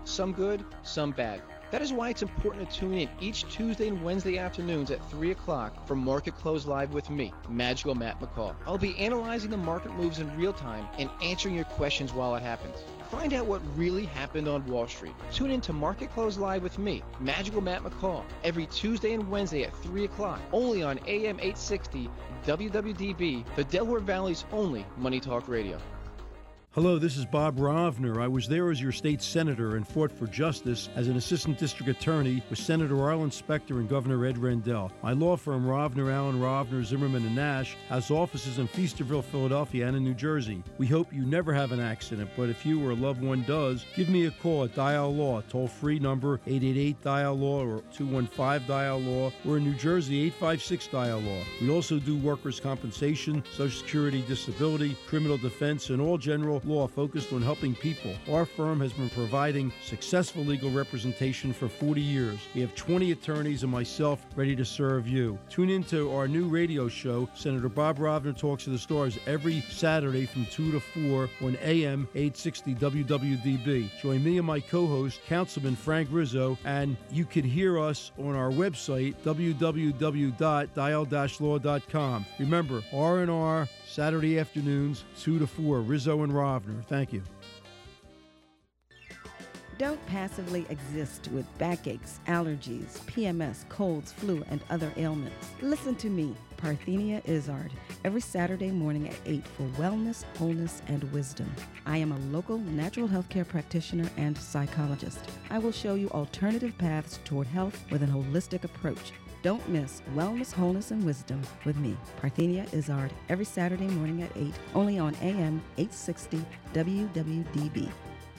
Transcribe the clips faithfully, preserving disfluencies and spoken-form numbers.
some good, some bad. That is why it's important to tune in each Tuesday and Wednesday afternoons at three o'clock for Market Close Live with me, Magical Matt McCall. I'll be analyzing the market moves in real time and answering your questions while it happens. Find out what really happened on Wall Street. Tune in to Market Close Live with me, Magical Matt McCall, every Tuesday and Wednesday at three o'clock, only on A M eight sixty W W D B, the Delaware Valley's only Money Talk Radio. Hello, this is Bob Rovner. I was there as your state senator and fought for justice as an assistant district attorney with Senator Arlen Specter and Governor Ed Rendell. My law firm, Rovner, Allen, Rovner, Zimmerman, and Nash, has offices in Feasterville, Philadelphia, and in New Jersey. We hope you never have an accident, but if you or a loved one does, give me a call at Dial Law, toll-free number eight eight eight, Dial Law or two one five, Dial Law, or in New Jersey, eight five six, Dial Law. We also do workers' compensation, Social Security, disability, criminal defense, and all general law focused on helping people. Our firm has been providing successful legal representation for forty years. We have twenty attorneys and myself ready to serve you. Tune into our new radio show, Senator Bob Rovner Talks to the Stars, every Saturday from two to four on A M eight sixty W W D B. Join me and my co-host, Councilman Frank Rizzo, and you can hear us on our website, w w w dot dial dash law dot com. Remember, R and R, Saturday afternoons, two to four, Rizzo and Rovner. Thank you. Don't passively exist with backaches, allergies, P M S, colds, flu, and other ailments. Listen to me, Parthenia Izzard, every Saturday morning at eight for wellness, wholeness, and wisdom. I am a local natural health care practitioner and psychologist. I will show you alternative paths toward health with an holistic approach. Don't miss Wellness, Wholeness, and Wisdom with me, Parthenia Izzard, every Saturday morning at eight, only on A M eight sixty W W D B.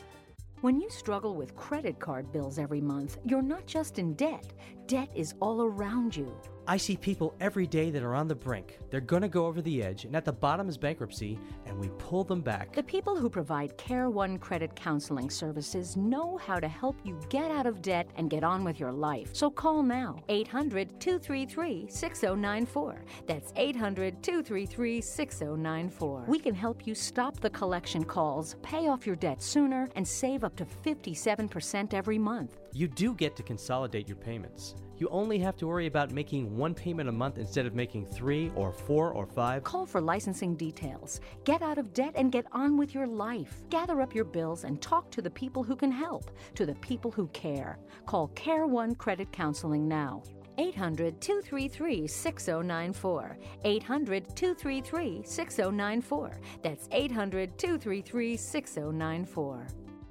When you struggle with credit card bills every month, you're not just in debt. Debt is all around you. I see people every day that are on the brink. They're going to go over the edge, and at the bottom is bankruptcy, and we pull them back. The people who provide Care One Credit Counseling Services know how to help you get out of debt and get on with your life. So call now, eight hundred, two three three, six oh nine four. That's eight hundred, two three three, six oh nine four. We can help you stop the collection calls, pay off your debt sooner, and save up to fifty-seven percent every month. You do get to consolidate your payments. You only have to worry about making one payment a month instead of making three or four or five. Call for licensing details. Get out of debt and get on with your life. Gather up your bills and talk to the people who can help, to the people who care. Call Care One Credit Counseling now. eight hundred, two three three, six oh nine four. eight hundred, two three three, six oh nine four. That's eight hundred, two three three, six oh nine four.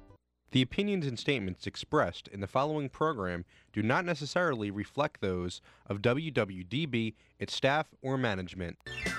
The opinions and statements expressed in the following program do not necessarily reflect those of W W D B, its staff, or management.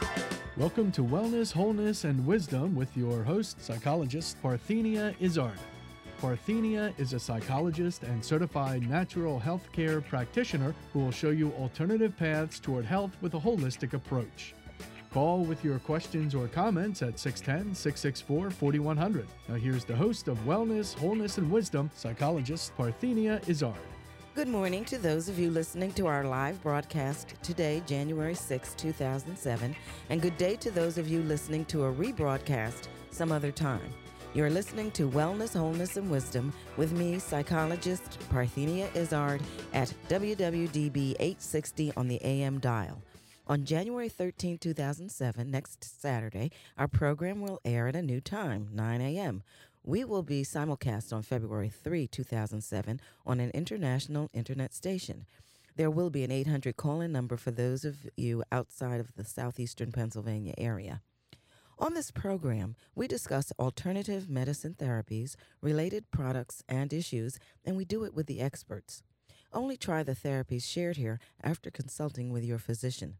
Welcome to Wellness, Wholeness, and Wisdom with your host, psychologist Parthenia Izzard. Parthenia is a psychologist and certified natural health care practitioner who will show you alternative paths toward health with a holistic approach. Call with your questions or comments at six one zero, six six four, four one zero zero. Now here's the host of Wellness, Wholeness, and Wisdom, psychologist Parthenia Izzard. Good morning to those of you listening to our live broadcast today, January sixth, two thousand seven, and good day to those of you listening to a rebroadcast some other time. You're listening to Wellness, Wholeness, and Wisdom with me, psychologist Parthenia Izzard, at W W D B eight sixty on the A M dial. On January thirteenth, two thousand seven, next Saturday, our program will air at a new time, nine a.m. We will be simulcast on February third, two thousand seven, on an international internet station. There will be an eight hundred call-in number for those of you outside of the southeastern Pennsylvania area. On this program, we discuss alternative medicine therapies, related products, and issues, and we do it with the experts. Only try the therapies shared here after consulting with your physician.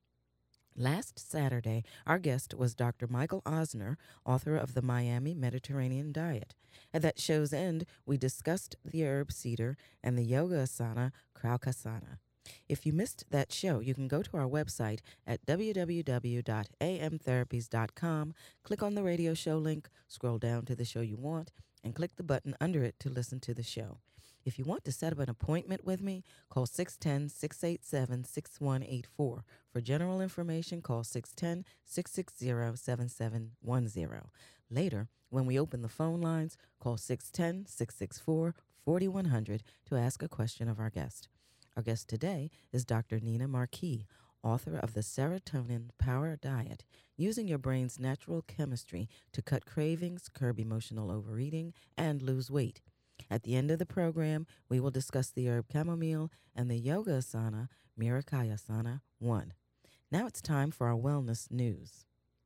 Last Saturday, our guest was Doctor Michael Osner, author of the Miami Mediterranean Diet. At that show's end, we discussed the herb cedar and the yoga asana, Kraukasana. If you missed that show, you can go to our website at w w w dot a m therapies dot com, click on the radio show link, scroll down to the show you want, and click the button under it to listen to the show. If you want to set up an appointment with me, call six one zero, six eight seven, six one eight four. For general information, call six one zero, six six zero, seven seven one zero. Later, when we open the phone lines, call six one zero, six six four, four one zero zero to ask a question of our guest. Our guest today is Doctor Nina Marquis, author of the Serotonin Power Diet, using your brain's natural chemistry to cut cravings, curb emotional overeating, and lose weight. At the end of the program, we will discuss the herb chamomile and the yoga asana, Mirakayasana one. Now it's time for our wellness news.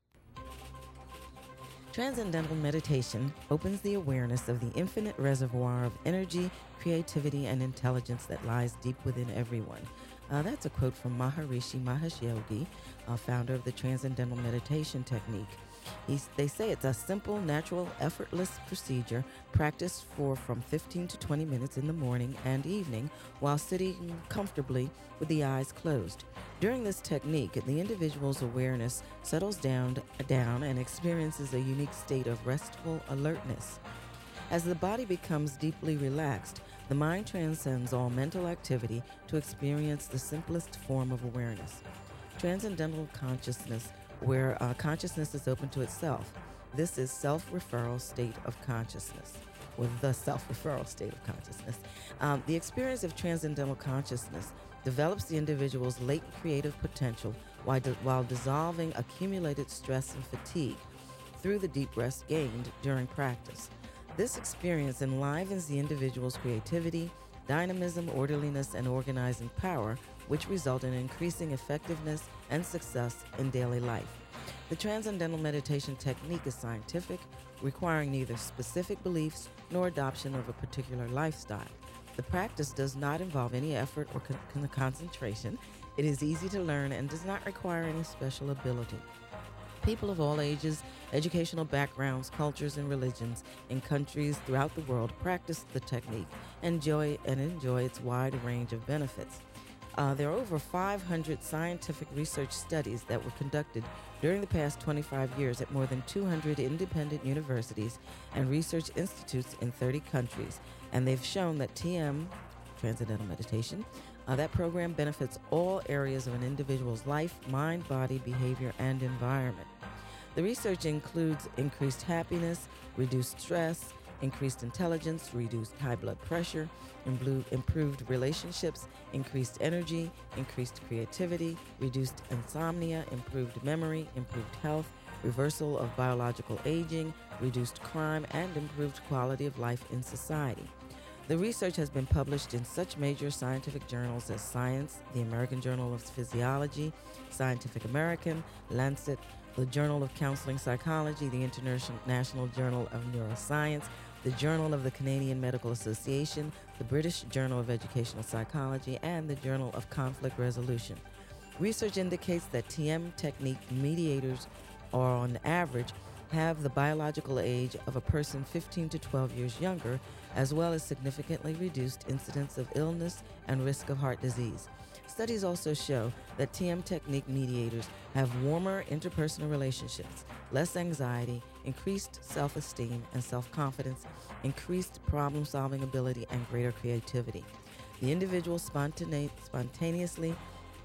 Transcendental meditation opens the awareness of the infinite reservoir of energy, creativity, and intelligence that lies deep within everyone. Uh, that's a quote from Maharishi Mahesh Yogi, uh, founder of the Transcendental Meditation Technique. He's, they say it's a simple, natural, effortless procedure practiced for from fifteen to twenty minutes in the morning and evening while sitting comfortably with the eyes closed. During this technique, the individual's awareness settles down, down and experiences a unique state of restful alertness. As the body becomes deeply relaxed, the mind transcends all mental activity to experience the simplest form of awareness. Transcendental consciousness, where uh, consciousness is open to itself. This is self-referral state of consciousness, or the self-referral state of consciousness. Um, the experience of transcendental consciousness develops the individual's latent creative potential while, di- while dissolving accumulated stress and fatigue through the deep rest gained during practice. This experience enlivens the individual's creativity, dynamism, orderliness, and organizing power, which result in increasing effectiveness and success in daily life. The Transcendental Meditation technique is scientific, requiring neither specific beliefs nor adoption of a particular lifestyle. The practice does not involve any effort or con- concentration. It is easy to learn and does not require any special ability. People of all ages, educational backgrounds, cultures, and religions in countries throughout the world practice the technique and enjoy, and enjoy its wide range of benefits. Uh, there are over five hundred scientific research studies that were conducted during the past twenty-five years at more than two hundred independent universities and research institutes in thirty countries, and they've shown that T M, Transcendental Meditation, uh, that program benefits all areas of an individual's life, mind, body, behavior, and environment. The research includes increased happiness, reduced stress, increased intelligence, reduced high blood pressure, improved relationships, increased energy, increased creativity, reduced insomnia, improved memory, improved health, reversal of biological aging, reduced crime, and improved quality of life in society. The research has been published in such major scientific journals as Science, the American Journal of Physiology, Scientific American, Lancet, the Journal of Counseling Psychology, the International Journal of Neuroscience, the Journal of the Canadian Medical Association, the British Journal of Educational Psychology, and the Journal of Conflict Resolution. Research indicates that T M technique mediators are, on average, have the biological age of a person fifteen to twelve years younger, as well as significantly reduced incidence of illness and risk of heart disease. Studies also show that T M technique mediators have warmer interpersonal relationships, less anxiety, increased self-esteem and self-confidence, increased problem-solving ability, and greater creativity. The individual spontane- spontaneously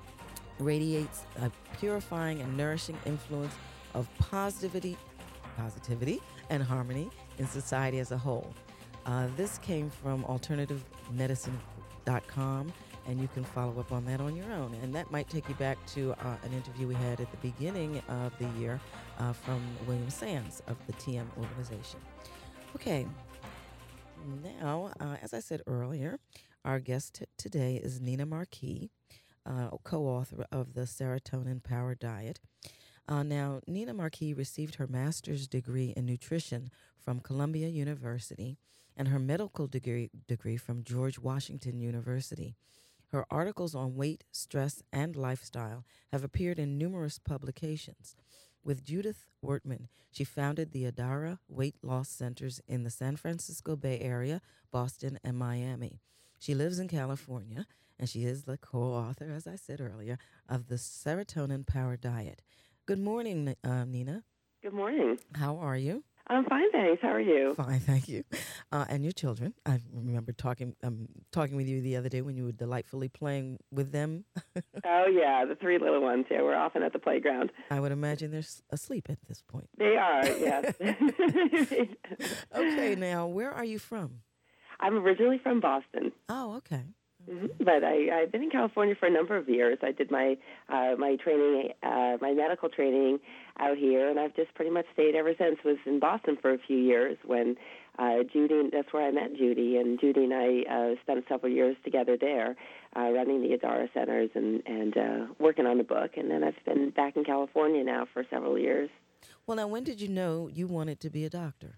radiates a purifying and nourishing influence of positivity, positivity and harmony in society as a whole. Uh, this came from alternative medicine dot com, and you can follow up on that on your own. And that might take you back to uh, an interview we had at the beginning of the year uh, from William Sands of the T M organization. Okay, now, uh, as I said earlier, our guest t- today is Nina Marquis, uh, co-author of the Serotonin Power Diet. Uh, now, Nina Marquis received her master's degree in nutrition from Columbia University and her medical degree, degree from George Washington University. Her articles on weight, stress, and lifestyle have appeared in numerous publications. With Judith Wertman, she founded the Adara Weight Loss Centers in the San Francisco Bay Area, Boston, and Miami. She lives in California, and she is the co-author, as I said earlier, of the Serotonin Power Diet. Good morning, uh, Nina. Good morning. How are you? I'm fine, thanks. How are you? Fine, thank you. Uh, and your children. I remember talking um, talking with you the other day when you were delightfully playing with them. Oh, yeah, the three little ones. Yeah, we're often at the playground. I would imagine they're s- asleep at this point. They are, yes. Okay, now, where are you from? I'm originally from Boston. Oh, okay. Mm-hmm. But I, I've been in California for a number of years. I did my uh, my training, uh, my medical training out here, and I've just pretty much stayed ever since. Was in Boston for a few years when uh, Judy, that's where I met Judy, and Judy and I uh, spent several years together there, uh, running the Adara Centers and, and uh, working on the book. And then I've been back in California now for several years. Well, now, when did you know you wanted to be a doctor?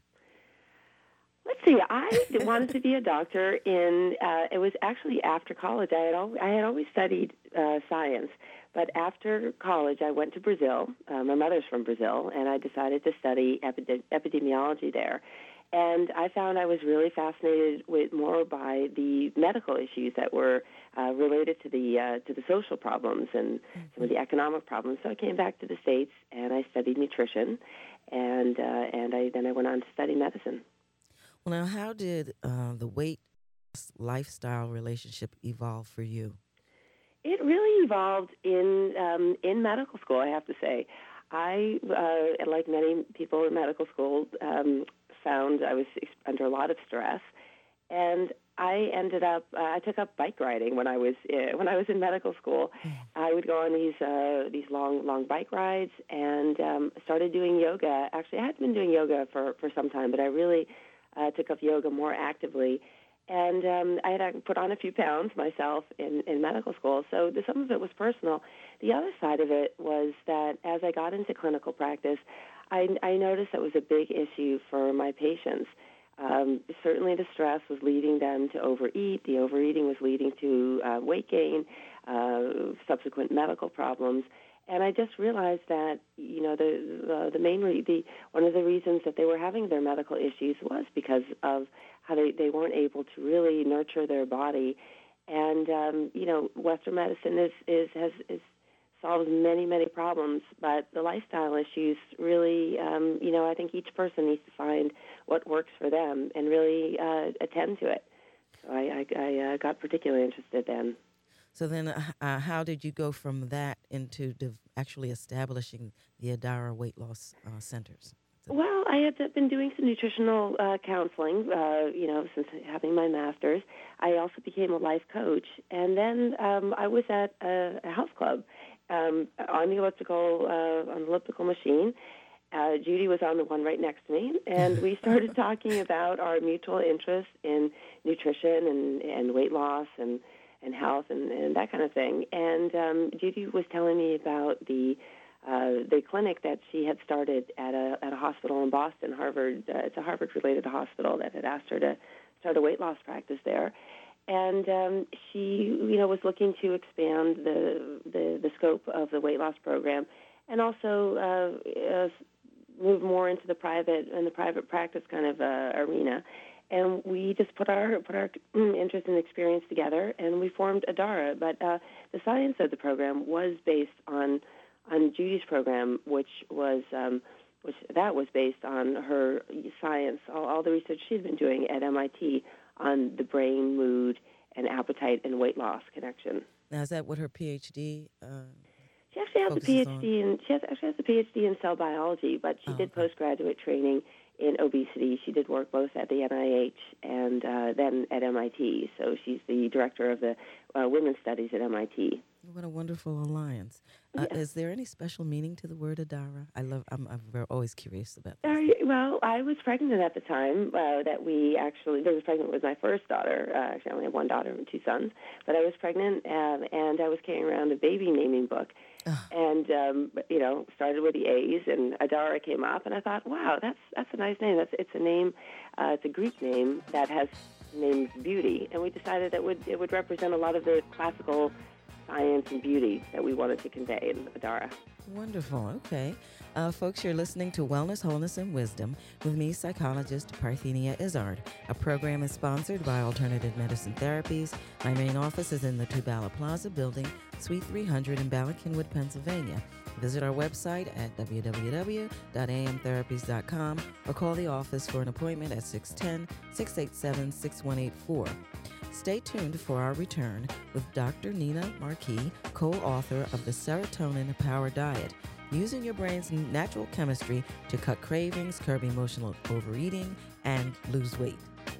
Let's see. I wanted to be a doctor in. Uh, it was actually after college. I had al- I had always studied uh, science, but after college, I went to Brazil. Uh, my mother's from Brazil, and I decided to study epide- epidemiology there. And I found I was really fascinated with more by the medical issues that were uh, related to the uh, to the social problems and mm-hmm. some of the economic problems. So I came back to the States and I studied nutrition, and uh, and I then I went on to study medicine. Well, now, how did uh, the weight-lifestyle relationship evolve for you? It really evolved in um, in medical school, I have to say. I, uh, like many people in medical school, um, found I was under a lot of stress, and I ended up. Uh, I took up bike riding when I was uh, when I was in medical school. Mm. I would go on these uh, these long long bike rides and um, started doing yoga. Actually, I had been doing yoga for, for some time, but I really Uh, took up yoga more actively, and um, I had uh, put on a few pounds myself in, in medical school, so the, some of it was personal. The other side of it was that as I got into clinical practice, I, I noticed that was a big issue for my patients. Um, certainly the stress was leading them to overeat. The overeating was leading to uh, weight gain, uh, subsequent medical problems. And I just realized that, you know, the the, the main re- the one of the reasons that they were having their medical issues was because of how they, they weren't able to really nurture their body. And um, you know, Western medicine is is has is solves many many problems, but the lifestyle issues really, um, you know, I think each person needs to find what works for them and really uh, attend to it. So I I, I uh, got particularly interested then. So then uh, uh, how did you go from that into div- actually establishing the Adara Weight Loss uh, Centers? So well, I had been doing some nutritional uh, counseling, uh, you know, since having my master's. I also became a life coach. And then um, I was at a, a health club um, on the elliptical, uh, on the elliptical machine. Uh, Judy was on the one right next to me, and we started talking about our mutual interest in nutrition and, and weight loss and and health and, and that kind of thing. And um, Judy was telling me about the uh, the clinic that she had started at a at a hospital in Boston, Harvard. Uh, it's a Harvard-related hospital that had asked her to start a weight loss practice there. And um, she, you know, was looking to expand the, the the scope of the weight loss program, and also uh, uh, move more into the private and the private practice kind of uh, arena. And we just put our put our interest and experience together, and we formed Adara. But uh, the science of the program was based on on Judy's program, which was um, which that was based on her science, all, all the research she'd been doing at M I T on the brain, mood, and appetite and weight loss connection. Now, is that what her PhD? Uh, she actually has a PhD in she has, actually has a PhD in cell biology, but she oh, did okay. postgraduate training in obesity. She did work both at the N I H and uh, then at M I T. So she's the director of the uh, women's studies at M I T. What a wonderful alliance. Uh, Yeah. Is there any special meaning to the word Adara? I love. I'm, I'm very, always curious about this. Uh, well, I was pregnant at the time uh, that we actually. I was pregnant with my first daughter. Uh, actually, I only have one daughter and two sons. But I was pregnant, um, and I was carrying around a baby naming book, Oh. and um, you know, started with the A's, and Adara came up, and I thought, wow, that's that's a nice name. That's it's a name. Uh, it's a Greek name that has names beauty, and we decided that would it would represent a lot of the classical science and beauty that we wanted to convey in Adara. Wonderful. Okay. Uh, folks, you're listening to Wellness, Wholeness, and Wisdom with me, psychologist Parthenia Izzard. Our program is sponsored by Alternative Medicine Therapies. My main office is in the Tubala Plaza building, Suite three hundred in Bala Cynwyd, Pennsylvania. Visit our website at w w w dot a m therapies dot com or call the office for an appointment at six one zero, six eight seven, six one eight four. Stay tuned for our return with Doctor Nina Marquis, co-author of the Serotonin Power Diet, using your brain's natural chemistry to cut cravings, curb emotional overeating, and lose weight.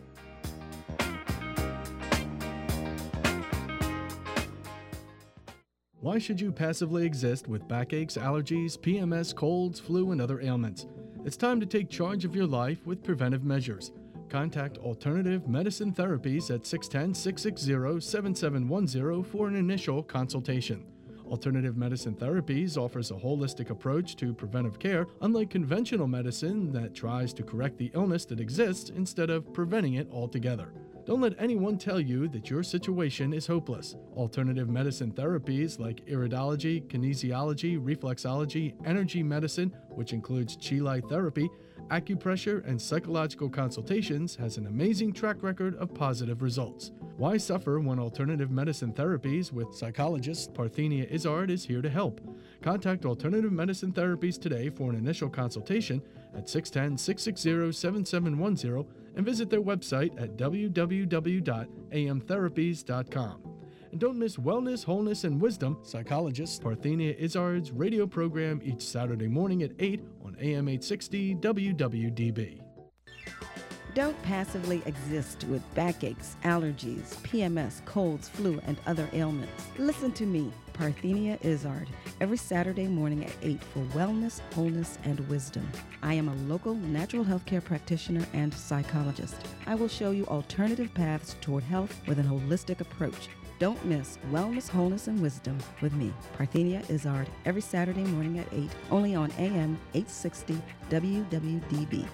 Why should you passively exist with backaches, allergies, P M S, colds, flu, and other ailments? It's time to take charge of your life with preventive measures. Contact Alternative Medicine Therapies at six one zero, six six zero, seven seven one zero for an initial consultation. Alternative Medicine Therapies offers a holistic approach to preventive care, unlike conventional medicine that tries to correct the illness that exists instead of preventing it altogether. Don't let anyone tell you that your situation is hopeless. Alternative medicine therapies like iridology, kinesiology, reflexology, energy medicine, which includes Chi Light therapy, acupressure, and psychological consultations, has an amazing track record of positive results. Why suffer when Alternative Medicine Therapies with psychologist Parthenia Izzard is here to help? Contact Alternative Medicine Therapies today for an initial consultation at six one zero, six six zero, seven seven one zero and visit their website at w w w dot a m therapies dot com. And don't miss Wellness, Wholeness, and Wisdom, psychologist Parthenia Izzard's radio program each Saturday morning at eight on A M eight sixty W W D B. Don't passively exist with backaches, allergies, P M S, colds, flu, and other ailments. Listen to me, Parthenia Izzard, every Saturday morning at eight for Wellness, Wholeness, and Wisdom. I am a local natural health care practitioner and psychologist. I will show you alternative paths toward health with an holistic approach. Don't miss Wellness, Wholeness, and Wisdom with me, Parthenia Izzard, every Saturday morning at eight, only on A M eight sixty W W D B.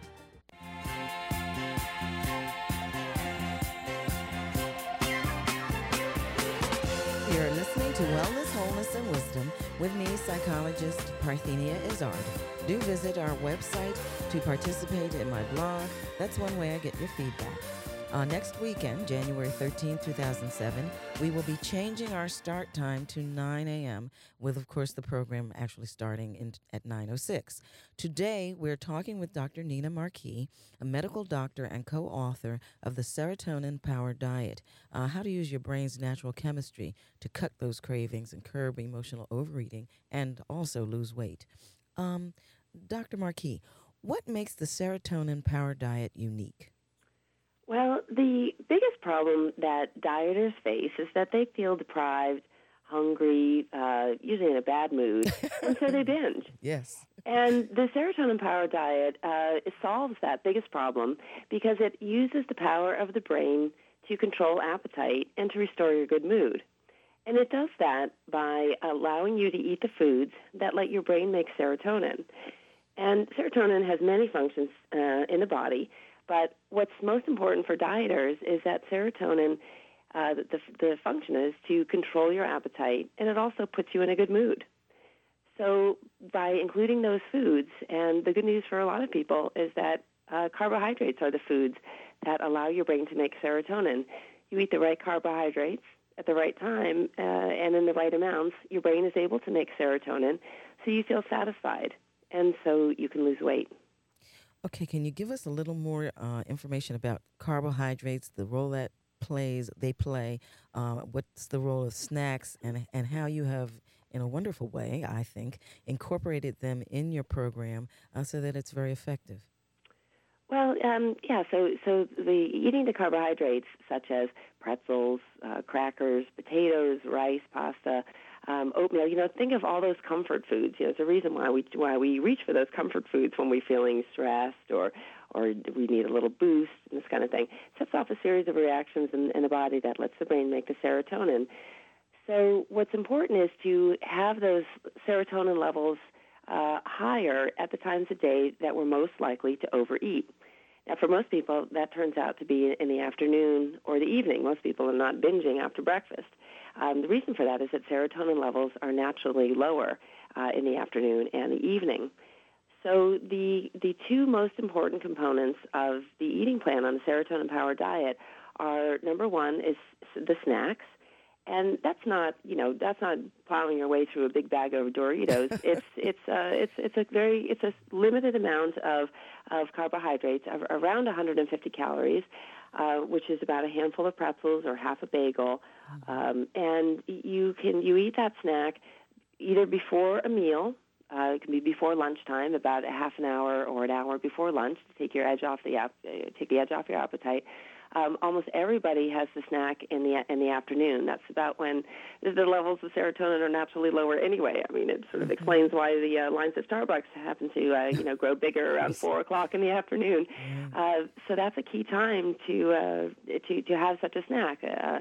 You're listening to Wellness, Wholeness, and Wisdom with me, psychologist Parthenia Izzard. Do visit our website to participate in my blog. That's one way I get your feedback. Uh, next weekend, January thirteenth, two thousand seven, we will be changing our start time to nine a.m., with, of course, the program actually starting in, at nine oh six. Today, we're talking with Doctor Nina Marquis, a medical doctor and co-author of the Serotonin Power Diet, uh, how to use your brain's natural chemistry to cut those cravings and curb emotional overeating and also lose weight. Um, Doctor Marquis, what makes the Serotonin Power Diet unique? Well, the biggest problem that dieters face is that they feel deprived, hungry, uh, usually in a bad mood, and so they binge. Yes. And the Serotonin Power Diet uh, it solves that biggest problem because it uses the power of the brain to control appetite and to restore your good mood. And it does that by allowing you to eat the foods that let your brain make serotonin. And serotonin has many functions uh, in the body. But what's most important for dieters is that serotonin, uh, the, the function is to control your appetite, and it also puts you in a good mood. So by including those foods, and the good news for a lot of people is that uh, carbohydrates are the foods that allow your brain to make serotonin. You eat the right carbohydrates at the right time uh, and in the right amounts, your brain is able to make serotonin, so you feel satisfied, and so you can lose weight. Okay, can you give us a little more uh, information about carbohydrates, the role that plays they play, uh, what's the role of snacks, and and how you have, in a wonderful way, I think, incorporated them in your program uh, so that it's very effective? Well, um, yeah, so so the eating the carbohydrates such as pretzels, uh, crackers, potatoes, rice, pasta, um, oatmeal, you know, think of all those comfort foods. You know, there's a reason why we why we reach for those comfort foods when we're feeling stressed or or we need a little boost and this kind of thing. It sets off a series of reactions in, in the body that lets the brain make the serotonin. So what's important is to have those serotonin levels uh, higher at the times of day that we're most likely to overeat. Now, for most people, that turns out to be in the afternoon or the evening. Most people are not binging after breakfast. Um, the reason for that is that serotonin levels are naturally lower uh, in the afternoon and the evening. So the the two most important components of the eating plan on a serotonin-powered diet are, number one, is the snacks. And that's not, you know, that's not plowing your way through a big bag of Doritos. it's it's uh, it's it's a very it's a limited amount of of carbohydrates, of around one hundred fifty calories, uh, which is about a handful of pretzels or half a bagel. Um, and you can you eat that snack either before a meal. Uh, it can be before lunchtime, about a half an hour or an hour before lunch to take your edge off the ap- uh, take the edge off your appetite. Um, almost everybody has the snack in the in the afternoon. That's about when the levels of serotonin are naturally lower anyway. I mean, it sort of mm-hmm. explains why the uh, lines at Starbucks happen to uh, you know grow bigger around four o'clock in the afternoon. Mm-hmm. Uh, so that's a key time to uh, to to have such a snack. Uh,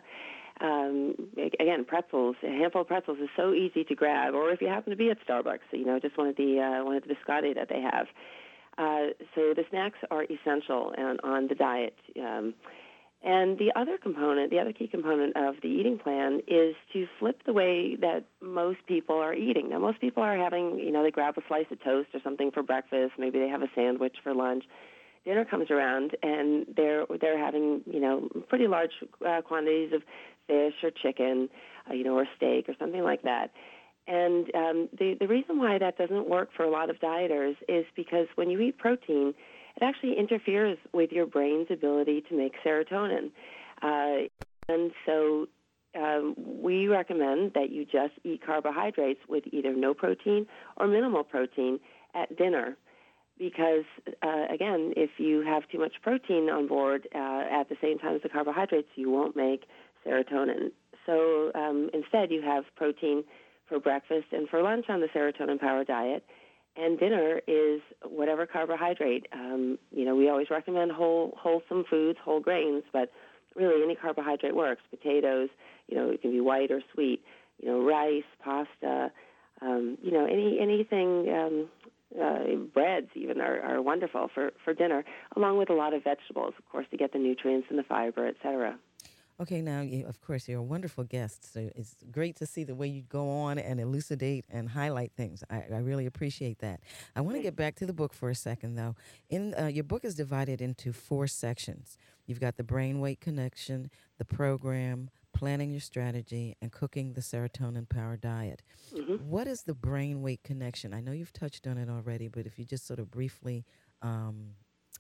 Um, again, pretzels, a handful of pretzels is so easy to grab, or if you happen to be at Starbucks, you know, just one of the uh, one of the biscotti that they have. Uh, so the snacks are essential on, on the diet. Um, and the other component, the other key component of the eating plan is to flip the way that most people are eating. Now, most people are having, you know, they grab a slice of toast or something for breakfast. Maybe they have a sandwich for lunch. Dinner comes around, and they're they're having, you know, pretty large uh, quantities of fish or chicken, uh, you know, or steak or something like that. And um, the the reason why that doesn't work for a lot of dieters is because when you eat protein, it actually interferes with your brain's ability to make serotonin. Uh, and so um, we recommend that you just eat carbohydrates with either no protein or minimal protein at dinner. Because, uh, again, if you have too much protein on board uh, at the same time as the carbohydrates, you won't make serotonin. So um, instead, you have protein for breakfast and for lunch on the serotonin-powered diet, and dinner is whatever carbohydrate. Um, you know, we always recommend whole, wholesome foods, whole grains, but really any carbohydrate works. Potatoes, you know, it can be white or sweet. You know, rice, pasta, um, you know, any anything. Um, Uh, breads even are, are wonderful for, for dinner, along with a lot of vegetables, of course, to get the nutrients and the fiber, et cetera. Okay, now, you, of course, you're a wonderful guest, so it's great to see the way you go on and elucidate and highlight things. I, I really appreciate that. I want to get back to the book for a second, though. In uh, your book is divided into four sections. You've got the brain weight connection, the program, planning your strategy, and cooking the serotonin-powered diet. Mm-hmm. What is the brain weight connection? I know you've touched on it already, but if you just sort of briefly um,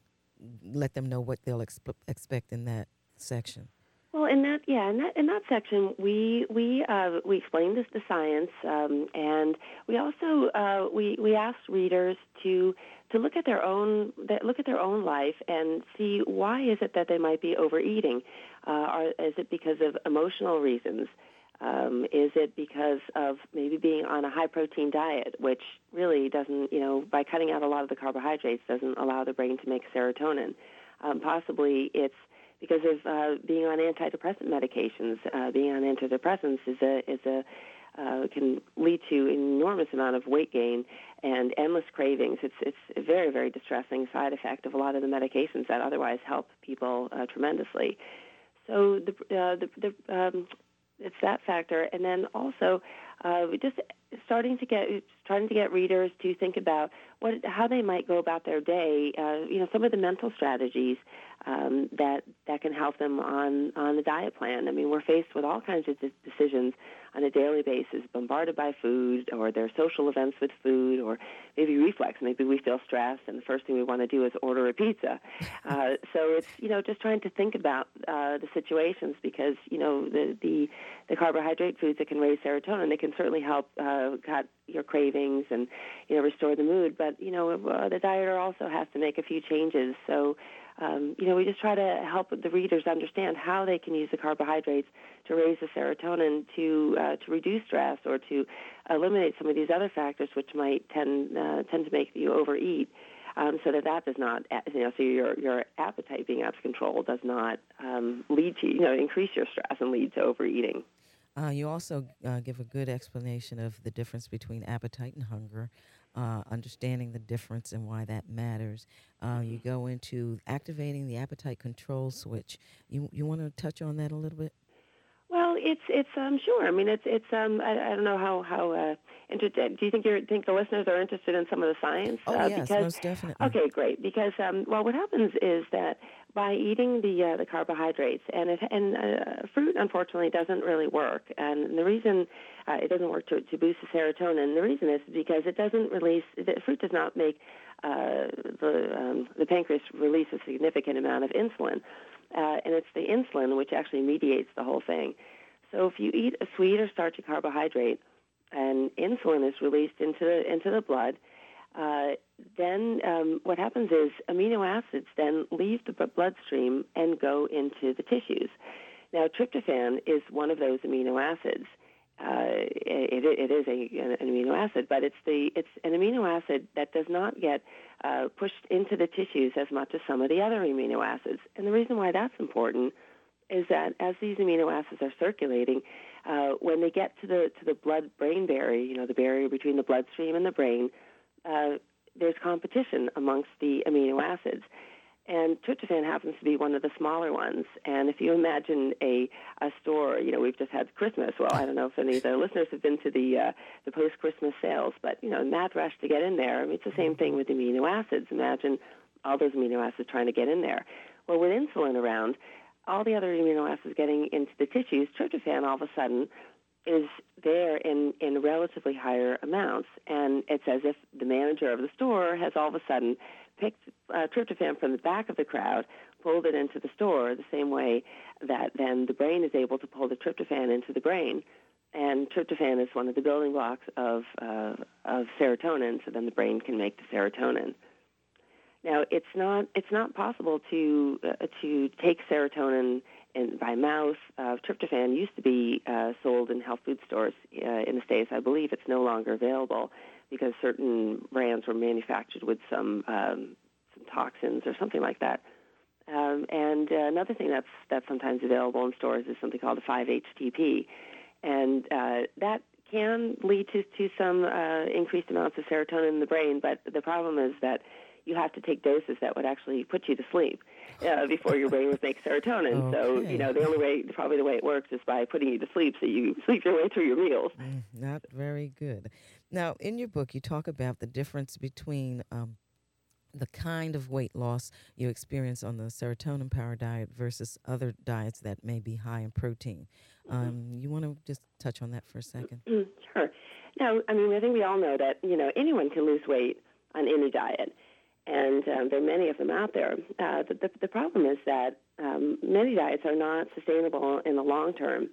let them know what they'll exp- expect in that section. Well, in that, yeah, in that in that section, we we uh, we explained this, the science, um, and we also uh, we we asked readers to to look at their own look at their own life and see why is it that they might be overeating. Uh, or is it because of emotional reasons? Um, is it because of maybe being on a high-protein diet, which really doesn't, you know, by cutting out a lot of the carbohydrates, doesn't allow the brain to make serotonin? Um, possibly it's because of uh, being on antidepressant medications. Uh, being on antidepressants is a is a uh, can lead to an enormous amount of weight gain and endless cravings. It's it's a very very distressing side effect of a lot of the medications that otherwise help people uh, tremendously. So the uh, the, the um, it's that factor, and then also uh, just starting to get starting to get readers to think about what how they might go about their day. Uh, you know, some of the mental strategies um, that that can help them on on the diet plan. I mean, we're faced with all kinds of de- decisions on a daily basis, bombarded by food, or their social events with food, or maybe reflex. Maybe we feel stressed, and the first thing we want to do is order a pizza. Uh, so it's, you know, just trying to think about uh, the situations, because, you know, the, the the carbohydrate foods that can raise serotonin, they can certainly help uh, cut your cravings and, you know, restore the mood. But, you know, uh, the dieter also has to make a few changes. So, Um, you know, we just try to help the readers understand how they can use the carbohydrates to raise the serotonin to uh, to reduce stress or to eliminate some of these other factors which might tend uh, tend to make you overeat, um, so that that does not, you know, so your your appetite being out of control does not um, lead to, you know, increase your stress and lead to overeating. Uh, you also uh, give a good explanation of the difference between appetite and hunger. Uh, understanding the difference and why that matters. Uh, you go into activating the appetite control switch. You you want to touch on that a little bit? Well, it's it's um sure. I mean, it's it's um I, I don't know how how uh, interested? Do you think you think the listeners are interested in some of the science? Oh, uh, yes, because, most definitely. Okay, great. Because, um, well, what happens is that by eating the uh, the carbohydrates, and it, and uh, fruit, unfortunately, doesn't really work. And the reason uh, it doesn't work to, to boost the serotonin, the reason is because it doesn't release, the fruit does not make uh, the, um, the pancreas release a significant amount of insulin. Uh, and it's the insulin which actually mediates the whole thing. So if you eat a sweet or starchy carbohydrate and insulin is released into the, into the blood, uh, then um, what happens is amino acids then leave the bloodstream and go into the tissues. Now, tryptophan is one of those amino acids. Uh, it, it is a, an amino acid, but it's the it's an amino acid that does not get uh, pushed into the tissues as much as some of the other amino acids. And the reason why that's important is that as these amino acids are circulating, uh, when they get to the to the blood-brain barrier, you know, the barrier between the bloodstream and the brain, uh, there's competition amongst the amino acids. And tryptophan happens to be one of the smaller ones. And if you imagine a, a store, you know, we've just had Christmas. Well, I don't know if any of the listeners have been to the uh, the post-Christmas sales, but, you know, mad rush to get in there. I mean, it's the same thing with amino acids. Imagine all those amino acids trying to get in there. Well, with insulin around, all the other amino acids getting into the tissues, tryptophan all of a sudden is there in, in relatively higher amounts. And it's as if the manager of the store has all of a sudden picked uh, tryptophan from the back of the crowd, pulled it into the store the same way that then the brain is able to pull the tryptophan into the brain. And tryptophan is one of the building blocks of uh, of serotonin, so then the brain can make the serotonin. Now, it's not it's not possible to uh, to take serotonin in, by mouth. Uh, tryptophan used to be uh, sold in health food stores uh, in the States. I believe it's no longer available because certain brands were manufactured with some um, some toxins or something like that. Um, and uh, another thing that's that's sometimes available in stores is something called a five H T P, and uh, that can lead to to some uh, increased amounts of serotonin in the brain. But the problem is that you have to take doses that would actually put you to sleep uh, before your brain would make serotonin. Okay. So, you know, the only way, probably the way it works is by putting you to sleep so you sleep your way through your meals. Mm, not very good. Now, in your book, you talk about the difference between um, the kind of weight loss you experience on the serotonin power diet versus other diets that may be high in protein. Um, you want to just touch on that for a second? Sure. Now, I mean, I think we all know that, you know, anyone can lose weight on any diet. And um, there are many of them out there. Uh, the, the, the problem is that um, many diets are not sustainable in the long term.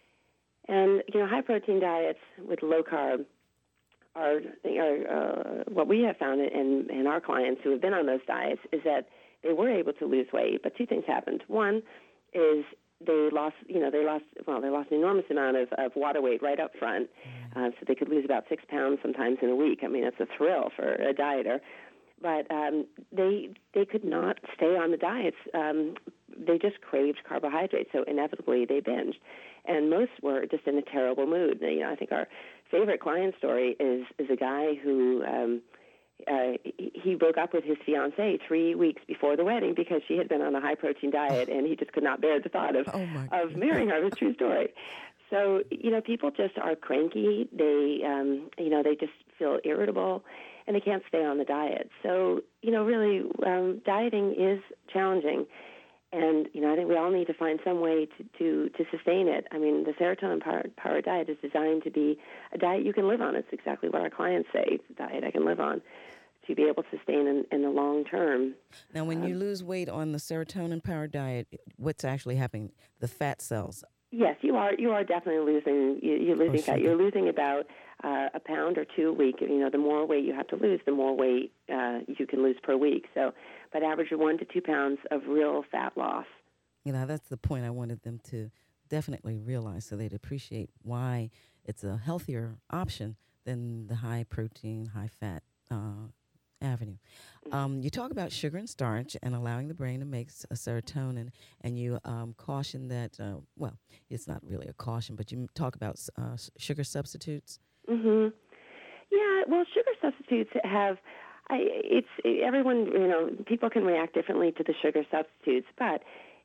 And, you know, high-protein diets with low carb are, are uh, what we have found in, in our clients who have been on those diets is that they were able to lose weight, but two things happened. One is they lost, you know, they lost, well, they lost an enormous amount of, of water weight right up front, uh, so they could lose about six pounds sometimes in a week. I mean, that's a thrill for a dieter. But um, they they could not stay on the diets. Um, they just craved carbohydrates, so inevitably they binged. And most were just in a terrible mood. You know, I think our favorite client story is is a guy who um, uh, he broke up with his fiancée three weeks before the wedding because she had been on a high protein diet, and he just could not bear the thought of oh of marrying her. It's a true story. So you know, people just are cranky. They um, you know they just feel irritable, and they can't stay on the diet. So, you know, really, um, dieting is challenging. And, you know, I think we all need to find some way to, to, to sustain it. I mean, the serotonin-powered diet is designed to be a diet you can live on. It's exactly what our clients say. It's a diet I can live on to be able to sustain in, in the long term. Now, when um, you lose weight on the serotonin-powered diet, what's actually happening? The fat cells. Yes, you are. You are definitely losing. You, you're losing oh, fat. You're losing about uh, a pound or two a week. You know, the more weight you have to lose, the more weight uh, you can lose per week. So, but average of one to two pounds of real fat loss. You know, that's the point I wanted them to definitely realize, so they'd appreciate why it's a healthier option than the high protein, high fat uh, avenue. Um, you talk about sugar and starch and allowing the brain to make a serotonin, and you um, caution that, uh, well, it's not really a caution, but you talk about uh, sugar substitutes. Mm-hmm. Yeah, well, sugar substitutes have, I, it's, everyone, you know, people can react differently to the sugar substitutes, but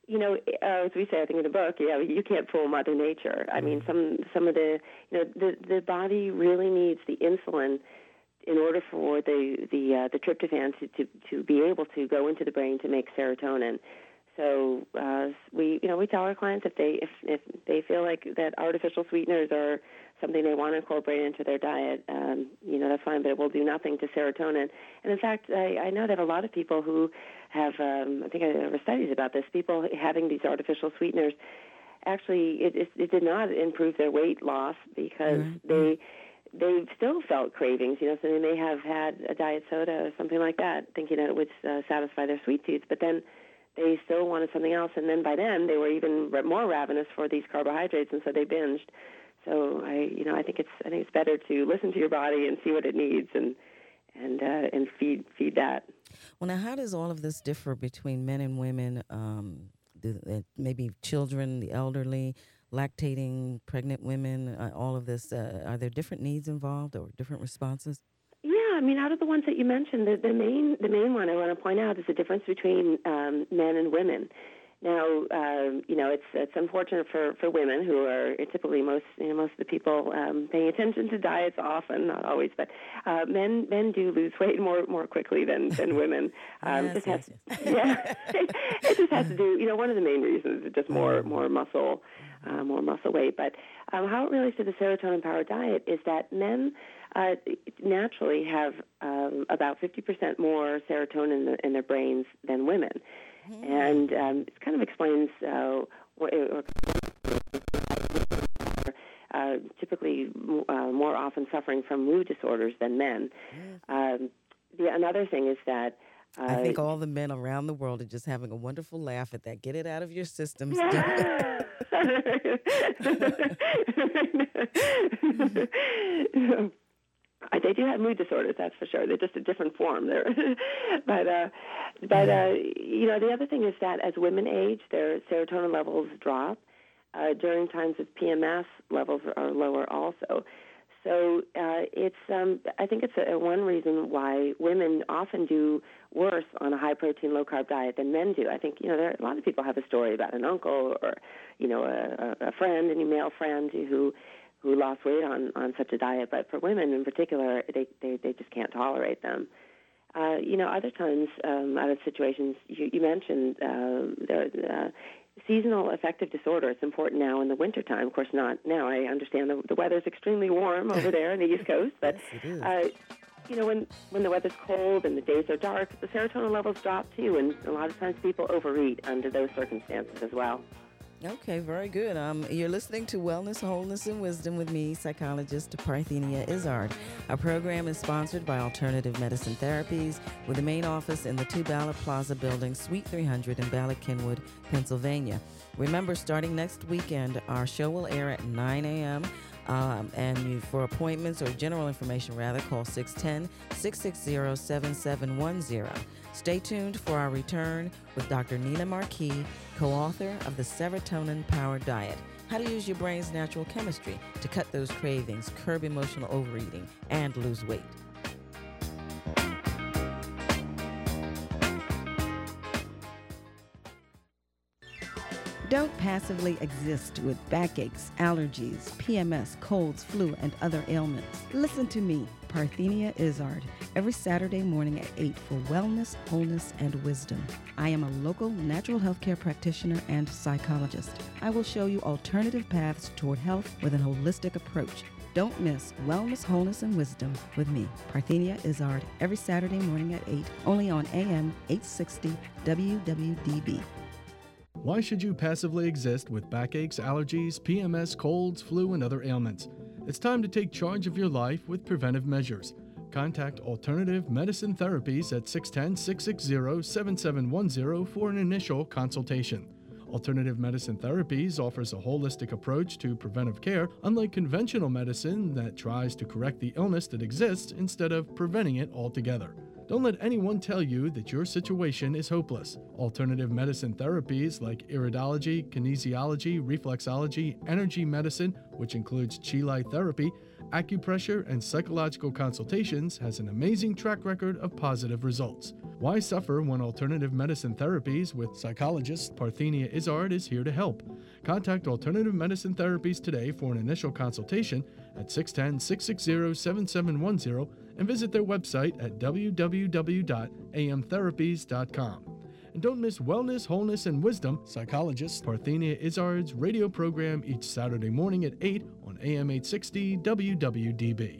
you know, uh, as we say, I think in the book, yeah, you can't fool Mother Nature. I mean, some some of the, you know, the the body really needs the insulin in order for the the uh, the tryptophan to, to to be able to go into the brain to make serotonin. So uh, we, you know, we tell our clients if they if if they feel like that artificial sweeteners are something they want to incorporate into their diet, um, you know, that's fine, but it will do nothing to serotonin. And in fact, I, I know that a lot of people who have, um, I think there were studies about this, people having these artificial sweeteners, actually it, it, it did not improve their weight loss because mm-hmm. they they still felt cravings, you know, so they may have had a diet soda or something like that, thinking that it would uh, satisfy their sweet tooth, but then they still wanted something else, and then by then they were even more ravenous for these carbohydrates, and so they binged. So I, you know, I think it's I think it's better to listen to your body and see what it needs, and and uh, and feed feed that. Well, now, how does all of this differ between men and women? Um, do, uh, maybe children, the elderly, lactating, pregnant women. Uh, all of this. Uh, are there different needs involved or different responses? Yeah, I mean, out of the ones that you mentioned, the, the main the main one I want to point out is the difference between um, men and women. Now, uh, you know, it's it's unfortunate for, for women who are typically most you know most of the people um, paying attention to diets often, not always, but uh, men men do lose weight more more quickly than, than women. Um, yes, just yes, has, yes. Yeah, it just has to do. You know, one of the main reasons is just more more muscle, uh, more muscle weight. But um, how it relates to the serotonin powered diet is that men uh, naturally have um, about fifty percent more serotonin in, the, in their brains than women. And um, it kind of explains uh, what, or, uh, typically uh, more often suffering from mood disorders than men. Um, the, another thing is that uh, I think all the men around the world are just having a wonderful laugh at that. Get it out of your systems. Yeah. They do have mood disorders, that's for sure. They're just a different form. They're but, uh, but uh, you know, the other thing is that as women age, their serotonin levels drop. Uh, during times of P M S, levels are lower also. So uh, it's, um, I think it's a, one reason why women often do worse on a high-protein, low-carb diet than men do. I think, you know, there, a lot of people have a story about an uncle or, you know, a, a friend, any male friend who who lost weight on, on such a diet. But for women in particular, they, they, they just can't tolerate them. Uh, you know, other times, um, other situations, you, you mentioned uh, the uh, seasonal affective disorder. It's important now in the wintertime. Of course, not now. I understand the, the weather's extremely warm over there on the East Coast. But, yes, it is. Uh, you know, when, when the weather's cold and the days are dark, the serotonin levels drop too. And a lot of times people overeat under those circumstances as well. Okay, very good. Um, you're listening to Wellness, Wholeness, and Wisdom with me, psychologist Parthenia Izzard. Our program is sponsored by Alternative Medicine Therapies with the main office in the Two Ballot Plaza building, Suite three hundred in Ballard, Kenwood, Pennsylvania. Remember, starting next weekend, our show will air at nine a.m., Um, and you, for appointments or general information, rather, call six one zero, six six zero, seven seven one zero. Stay tuned for our return with Doctor Nina Marquis, co-author of The Serotonin Powered Diet, How to Use Your Brain's Natural Chemistry to Cut Those Cravings, Curb Emotional Overeating, and Lose Weight. Don't passively exist with backaches, allergies, P M S, colds, flu, and other ailments. Listen to me, Parthenia Izzard, every Saturday morning at eight for Wellness, Wholeness, and Wisdom. I am a local natural health care practitioner and psychologist. I will show you alternative paths toward health with an holistic approach. Don't miss Wellness, Wholeness, and Wisdom with me, Parthenia Izzard, every Saturday morning at eight, only on A M eight sixty W W D B. Why should you passively exist with backaches, allergies, P M S, colds, flu, and other ailments? It's time to take charge of your life with preventive measures. Contact Alternative Medicine Therapies at six one zero, six six zero, seven seven one zero for an initial consultation. Alternative Medicine Therapies offers a holistic approach to preventive care, unlike conventional medicine that tries to correct the illness that exists instead of preventing it altogether. Don't let anyone tell you that your situation is hopeless. Alternative medicine therapies like iridology, kinesiology, reflexology, energy medicine, which includes Chi Light therapy, acupressure, and psychological consultations, has an amazing track record of positive results. Why suffer when alternative medicine therapies with psychologist Parthenia Izzard is here to help? Contact Alternative Medicine Therapies today for an initial consultation at six one zero, six six zero, seven seven one zero and visit their website at w w w dot a m therapies dot com. And don't miss Wellness, Wholeness, and Wisdom, psychologist Parthenia Izzard's radio program each Saturday morning at eight on A M eight sixty W W D B.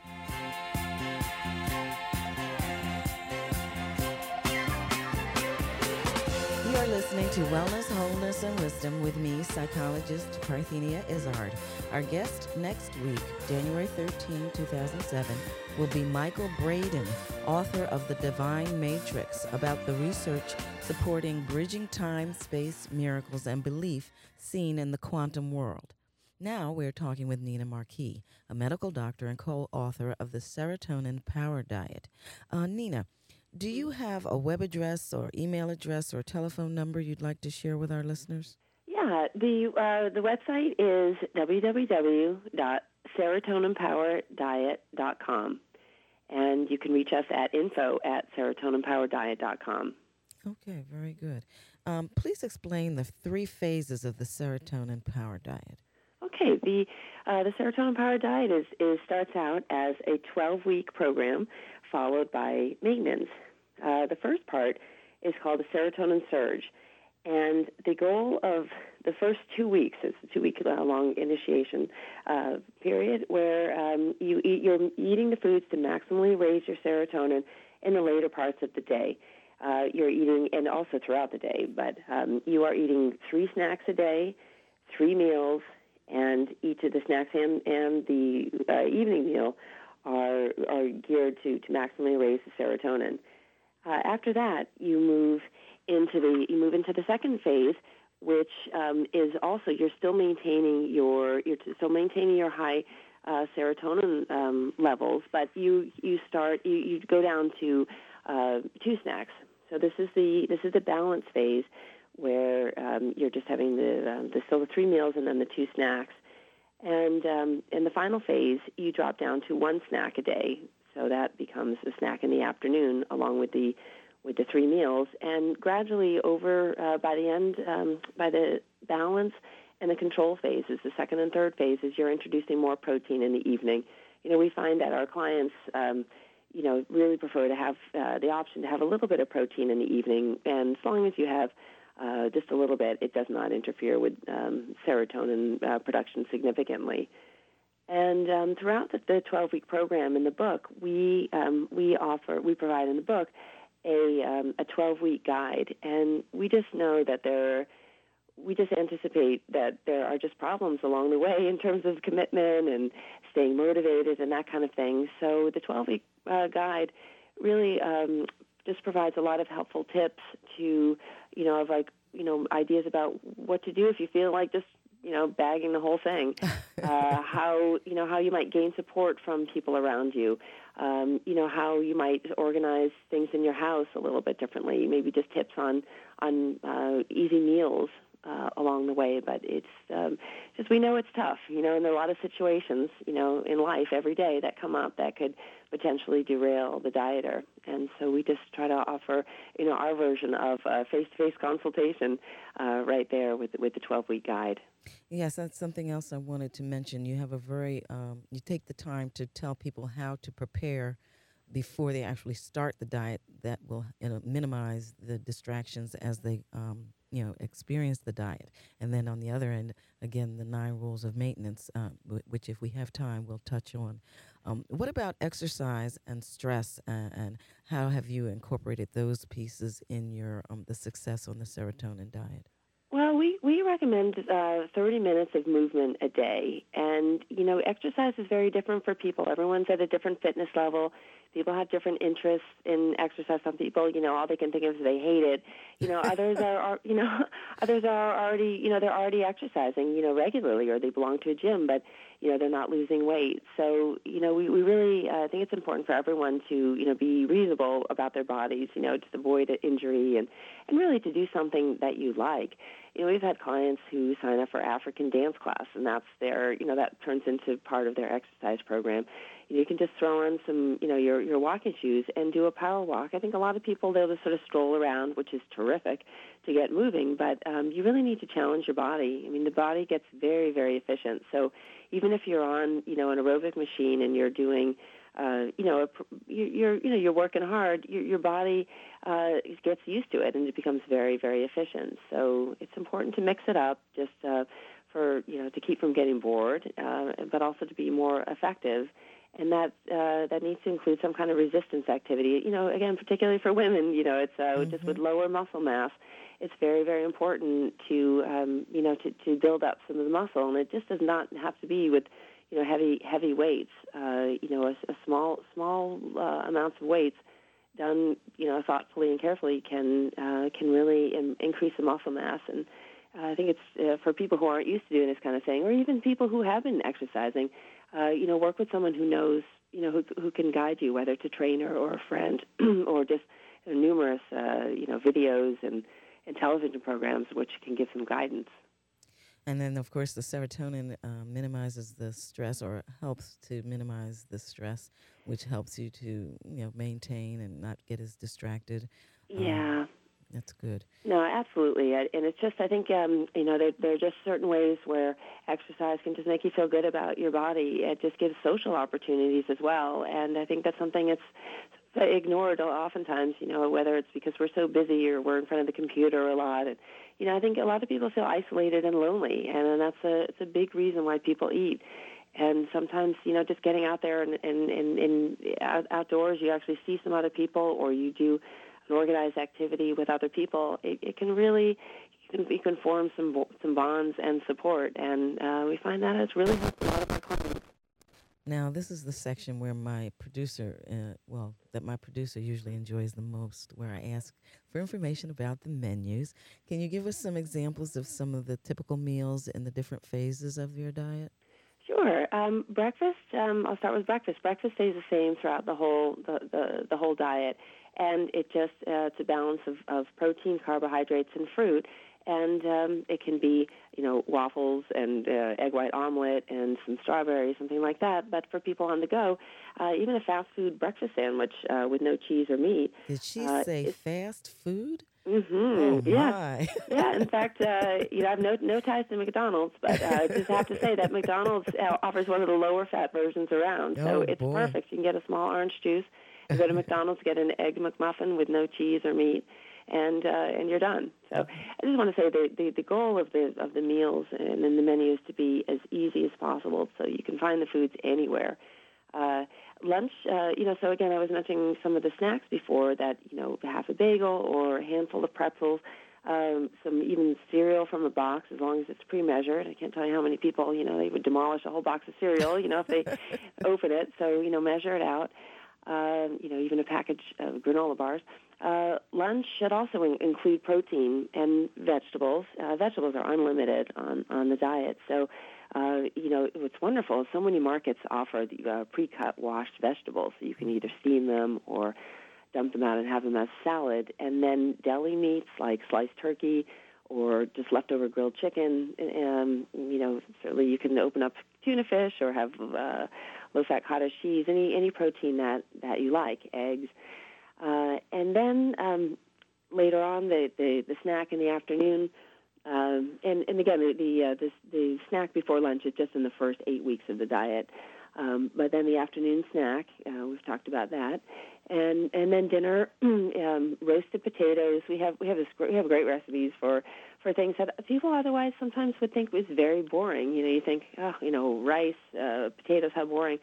You are listening to Wellness, Wholeness, and Wisdom with me, psychologist Parthenia Izzard. Our guest next week, January thirteenth, two thousand seven, will be Michael Braden, author of The Divine Matrix, about the research supporting bridging time, space, miracles, and belief seen in the quantum world. Now we're talking with Nina Marquis, a medical doctor and co-author of the Serotonin Power Diet. Uh, Nina, do you have a web address or email address or telephone number you'd like to share with our listeners? Yeah, the uh, the website is w w w dot serotonin power diet dot com, and you can reach us at info at serotonin power diet dot com. Okay, very good. Um, please explain the three phases of the Serotonin Power Diet. Okay, the uh, the Serotonin Power Diet is, is starts out as a twelve-week program followed by maintenance. Uh, the first part is called the Serotonin Surge, and the goal of the first two weeks is a two-week-long initiation uh, period where um, you eat, you're eating the foods to maximally raise your serotonin in the later parts of the day. Uh, you're eating, and also throughout the day, but um, you are eating three snacks a day, three meals, and each of the snacks and, and the uh, evening meal are are geared to, to maximally raise the serotonin. Uh, after that, you move into the you move into the second phase, which um, is also you're still maintaining your you're still maintaining your high uh, serotonin um, levels, but you you start you, you go down to uh, two snacks. So this is the this is the balance phase, where um, you're just having the, um, the still the three meals and then the two snacks. And um, in the final phase, you drop down to one snack a day. So that becomes a snack in the afternoon along with the with the three meals. And gradually over, uh, by the end, um, by the balance and the control phases, the second and third phases, you're introducing more protein in the evening. You know, we find that our clients, um, you know, really prefer to have uh, the option to have a little bit of protein in the evening. And as long as you have Uh, just a little bit, it does not interfere with um, serotonin uh, production significantly. And um, throughout the, the twelve-week program in the book, we um, we offer, we provide in the book a um, a twelve-week guide, and we just know that there, we just anticipate that there are just problems along the way in terms of commitment and staying motivated and that kind of thing. So the twelve-week uh, guide really um, just provides a lot of helpful tips to, you know, of like, you know, ideas about what to do if you feel like just, you know, bagging the whole thing. uh, how, you know, how you might gain support from people around you. Um, you know, how you might organize things in your house a little bit differently. Maybe just tips on on uh, easy meals uh, along the way. But it's um, just, we know it's tough, you know, and there are a lot of situations, you know, in life every day that come up that could potentially derail the dieter. And so we just try to offer, you know, our version of a face-to-face consultation uh, right there with with the twelve-week guide. Yes, that's something else I wanted to mention. You have a very, um, you take the time to tell people how to prepare before they actually start the diet that will, you know, minimize the distractions as they, um, you know, experience the diet. And then on the other end, again, the nine rules of maintenance, uh, w- which if we have time, we'll touch on. Um, what about exercise and stress, uh, and how have you incorporated those pieces in your um, the success on the serotonin diet? Well, we, we recommend uh, thirty minutes of movement a day. And, you know, exercise is very different for people. Everyone's at a different fitness level. People have different interests in exercise. Some people, you know, all they can think of is they hate it. You know, others are, are, you know, others are already, you know, they're already exercising, you know, regularly, or they belong to a gym, but, you know, they're not losing weight. So, you know, we, we really uh, think it's important for everyone to, you know, be reasonable about their bodies, you know, to avoid injury and, and really to do something that you like. You know, we've had clients who sign up for African dance class, and that's their, you know, that turns into part of their exercise program. You can just throw on some, you know, your, your walking shoes and do a power walk. I think a lot of people, they'll just sort of stroll around, which is terrific to get moving, but um, you really need to challenge your body. I mean, the body gets very, very efficient. So even if you're on, you know, an aerobic machine and you're doing, uh, you know, a, you're, you know, you're working hard, your, your body uh, gets used to it, and it becomes very, very efficient. So it's important to mix it up, just uh, for, you know, to keep from getting bored, uh, but also to be more effective. And that uh, that needs to include some kind of resistance activity. You know, again, particularly for women, you know, it's uh, mm-hmm. just with lower muscle mass, it's very, very important to, um, you know, to, to build up some of the muscle. And it just does not have to be with, you know, heavy heavy weights. Uh, you know, a, a small small uh, amounts of weights done, you know, thoughtfully and carefully can uh, can really in, increase the muscle mass. And uh, I think it's uh, for people who aren't used to doing this kind of thing, or even people who have been exercising. Uh, you know, work with someone who knows, you know, who who can guide you, whether it's a trainer or a friend, or just you know, numerous, uh, you know, videos and, and television programs which can give some guidance. And then, of course, the serotonin uh, minimizes the stress, or helps to minimize the stress, which helps you to, you know, maintain and not get as distracted. Yeah. Um, That's good. No, absolutely. And it's just, I think, um, you know, there, there are just certain ways where exercise can just make you feel good about your body. It just gives social opportunities as well. And I think that's something that's ignored oftentimes, you know, whether it's because we're so busy or we're in front of the computer a lot. And, you know, I think a lot of people feel isolated and lonely, and, and that's a, it's a big reason why people eat. And sometimes, you know, just getting out there and, and, and, and out, outdoors, you actually see some other people, or you do an organized activity with other people, it, it can really, you can, you can form some some bonds and support, and uh, we find that it's really helped a lot of our clients. Now, this is the section where my producer, uh, well, that my producer usually enjoys the most, where I ask for information about the menus. Can you give us some examples of some of the typical meals in the different phases of your diet? Sure. Um, breakfast, um, I'll start with breakfast. Breakfast stays the same throughout the whole the, the, the whole diet. And it just, uh, it's a balance of, of protein, carbohydrates, and fruit. And um, it can be, you know, waffles and uh, egg white omelet and some strawberries, something like that. But for people on the go, uh, even a fast food breakfast sandwich uh, with no cheese or meat. Did she uh, say fast food? Mm-hmm. Oh, yeah. my. Yeah, in fact, uh, you know, I have no, no ties to McDonald's, but uh, I just have to say that McDonald's uh, offers one of the lower-fat versions around. Oh, so it's boy. perfect. You can get a small orange juice, you go to McDonald's, get an egg McMuffin with no cheese or meat, and uh, and you're done. So I just want to say the, the, the goal of the of the meals and in the menu is to be as easy as possible, so you can find the foods anywhere. Uh, lunch, uh, you know, so again, I was mentioning some of the snacks before, that, you know, half a bagel or a handful of pretzels, um, some even cereal from a box, as long as it's pre-measured. I can't tell you how many people, you know, they would demolish a whole box of cereal, you know, if they open it. So, you know, measure it out. Uh, you know, even a package of granola bars. Uh, lunch should also in- include protein and vegetables. Uh, vegetables are unlimited on, on the diet. So, uh, you know, what's wonderful is so many markets offer the uh, pre-cut washed vegetables. So you can either steam them or dump them out and have them as salad. And then deli meats like sliced turkey or just leftover grilled chicken. Um, you know, certainly you can open up tuna fish or have uh, low-fat cottage cheese, any any protein that, that you like, eggs. Uh, and then um, later on, the, the, the snack in the afternoon, um, and, and again, the the, uh, the the snack before lunch is just in the first eight weeks of the diet. Um, but then the afternoon snack, uh, we've talked about that, and and then dinner, um, roasted potatoes. We have we have this, we have great recipes for, for things that people otherwise sometimes would think was very boring. You know, you think, oh, you know, rice, uh, potatoes, how boring.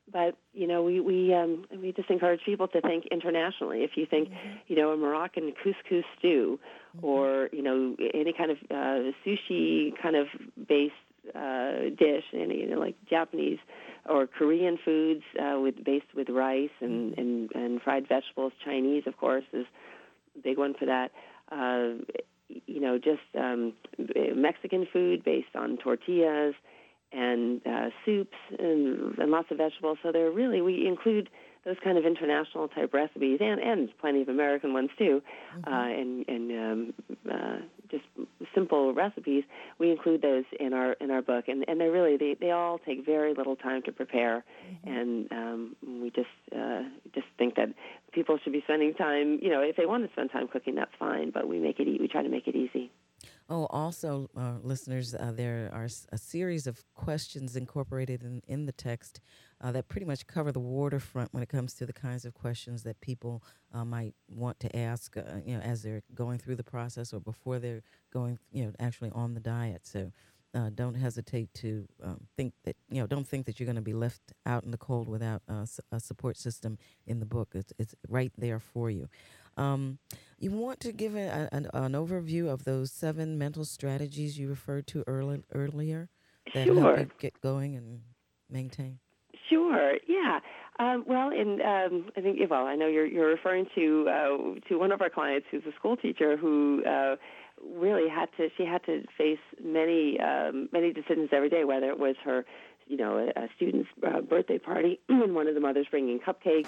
But, you know, we we um, we just encourage people to think internationally. If you think, mm-hmm. you know, a Moroccan couscous stew, mm-hmm. or, you know, any kind of uh, sushi kind of based uh, dish, any, you know, like Japanese or Korean foods uh, with based with rice and, and, and fried vegetables. Chinese, of course, is a big one for that. Uh, you know, just um, Mexican food based on tortillas and uh, soups and, and lots of vegetables. So they're really, we include those kind of international type recipes and, and plenty of American ones too, mm-hmm. uh, and, and um, uh, just simple recipes. We include those in our in our book, and, and they're really, they, they all take very little time to prepare, mm-hmm. and um, we just uh, just think that people should be spending time, you know, if they want to spend time cooking, that's fine, but we make it, we try to make it easy. Oh, also, uh, listeners, uh, there are a series of questions incorporated in, in the text uh, that pretty much cover the waterfront when it comes to the kinds of questions that people uh, might want to ask, uh, you know, as they're going through the process or before they're going, you know, actually on the diet. So uh, don't hesitate to um, think that, you know, don't think that you're going to be left out in the cold without uh, a support system in the book. It's, it's right there for you. Um, you want to give a, an, an overview of those seven mental strategies you referred to early, earlier that sure. help you get going and maintain? Sure. Yeah. Um, well, and um, I think well, I know you're you're referring to uh, to one of our clients who's a school teacher who uh, really had to she had to face many um, many decisions every day, whether it was her, you know, a, a student's uh, birthday party and one of the mothers bringing cupcakes,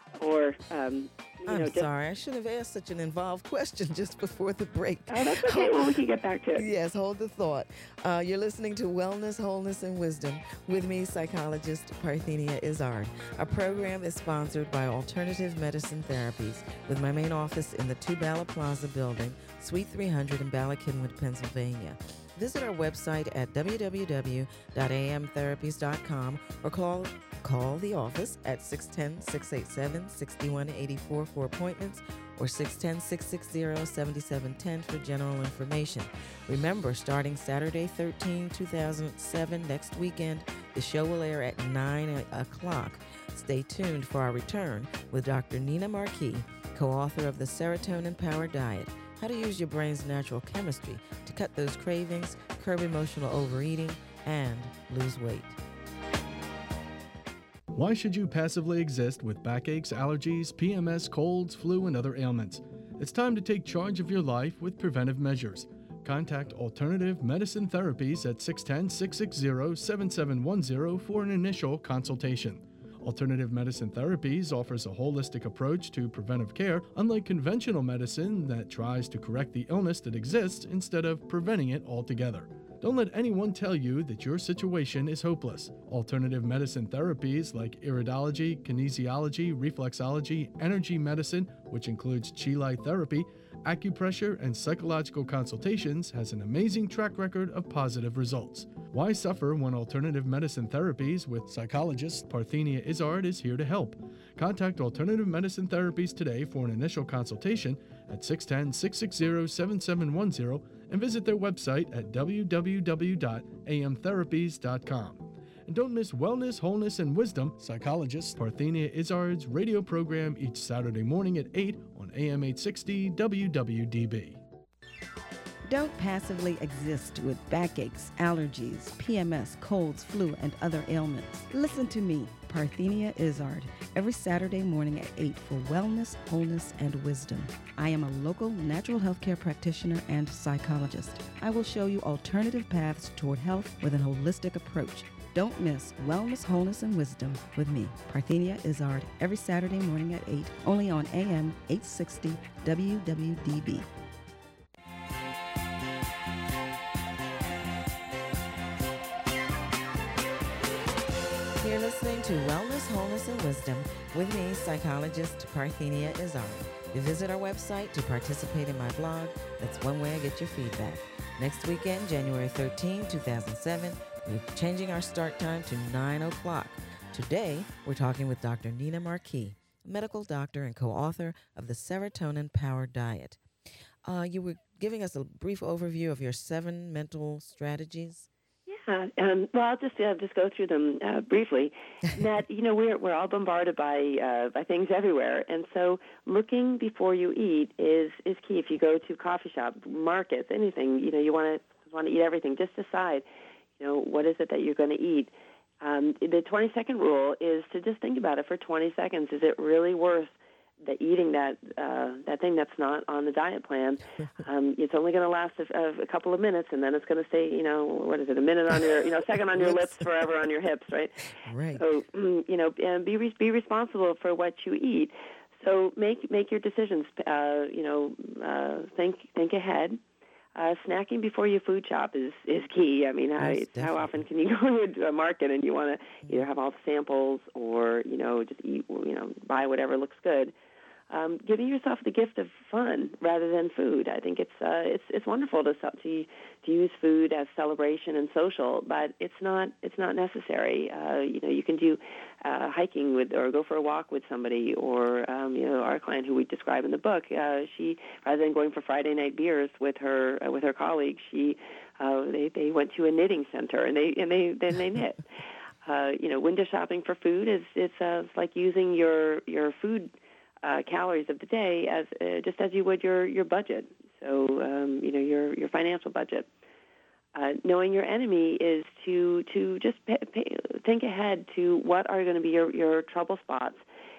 or um, you I'm know, just, sorry, I should have asked such an involved question just before the break. Oh, that's okay. Well, we can get back to it. Yes, hold the thought. Uh, you're listening to Wellness, Wholeness, and Wisdom with me, psychologist Parthenia Izzard. Our program is sponsored by Alternative Medicine Therapies with my main office in the Two Bala Plaza building, Suite three hundred in Bala Cynwyd, Pennsylvania. Visit our website at w w w dot a m therapies dot com or call call the office at six one zero, six eight seven, six one eight four for appointments or six one zero, six six zero, seven seven one zero for general information. Remember, starting Saturday, the thirteenth, two thousand seven, next weekend, the show will air at nine o'clock. Stay tuned for our return with Doctor Nina Marquis, co-author of the Serotonin Power Diet, How to Use Your Brain's Natural Chemistry to Cut Those Cravings, Curb Emotional Overeating, and Lose Weight. Why should you passively exist with backaches, allergies, P M S, colds, flu, and other ailments? It's time to take charge of your life with preventive measures. Contact Alternative Medicine Therapies at six one zero, six six zero, seven seven one zero for an initial consultation. Alternative Medicine Therapies offers a holistic approach to preventive care, unlike conventional medicine that tries to correct the illness that exists instead of preventing it altogether. Don't let anyone tell you that your situation is hopeless. Alternative medicine therapies like iridology, kinesiology, reflexology, energy medicine, which includes Chi Light therapy, acupressure, and psychological consultations, has an amazing track record of positive results. Why suffer when Alternative Medicine Therapies with psychologist Parthenia Izzard is here to help? Contact Alternative Medicine Therapies today for an initial consultation at six one zero, six six zero, seven seven one zero and visit their website at w w w dot a m therapies dot com. And don't miss Wellness, Wholeness, and Wisdom, psychologist Parthenia Izzard's radio program each Saturday morning at eight on A M eight sixty W W D B. Don't passively exist with backaches, allergies, P M S, colds, flu, and other ailments. Listen to me, Parthenia Izzard, every Saturday morning at eight for Wellness, Wholeness, and Wisdom. I am a local natural health care practitioner and psychologist. I will show you alternative paths toward health with an holistic approach. Don't miss Wellness, Wholeness, and Wisdom with me, Parthenia Izzard, every Saturday morning at eight, only on A M eight sixty W W D B. You're listening to Wellness, Wholeness, and Wisdom with me, psychologist Parthenia Izzard. You visit our website to participate in my blog. That's one way I get your feedback. Next weekend, January thirteenth, two thousand seven, we're changing our start time to nine o'clock. Today, we're talking with Doctor Nina Marquis, medical doctor and co-author of the Serotonin Power Diet. Uh, you were giving us a brief overview of your seven mental strategies. Yeah, um, well, I'll just uh, just go through them uh, briefly. That you know we're we're all bombarded by uh, by things everywhere, and so looking before you eat is is key. If you go to coffee shop, markets, anything, you know, you want to want to eat everything. Just decide, you know, what is it that you're going to eat. Um, the twenty second rule is to just think about it for twenty seconds. Is it really worth the eating that uh, that thing that's not on the diet plan? Um, it's only going to last a, a couple of minutes, and then it's going to stay, you know, what is it, a minute on your, you know, a second on your lips, forever on your hips, right? Right. So, you know, and be re- be responsible for what you eat. So make make your decisions. Uh, you know, uh, think think ahead. Uh, snacking before you food shop is, is key. I mean, how, how often can you go to a market and you want to either have all the samples or, you know, just eat, you know, buy whatever looks good. Um, giving yourself the gift of fun rather than food. I think it's uh, it's it's wonderful to to to use food as celebration and social, but it's not it's not necessary. Uh, you know, you can do uh, hiking with or go for a walk with somebody, or um, you know, our client who we describe in the book. Uh, she rather than going for Friday night beers with her uh, with her colleagues, she uh, they they went to a knitting center and they and they then they knit. Uh, you know, window shopping for food is it's uh, it's like using your your food Uh, calories of the day as uh, just as you would your, your budget. So um, you know your your financial budget. Uh, knowing your enemy is to to just pay, pay, think ahead to what are going to be your, your trouble spots.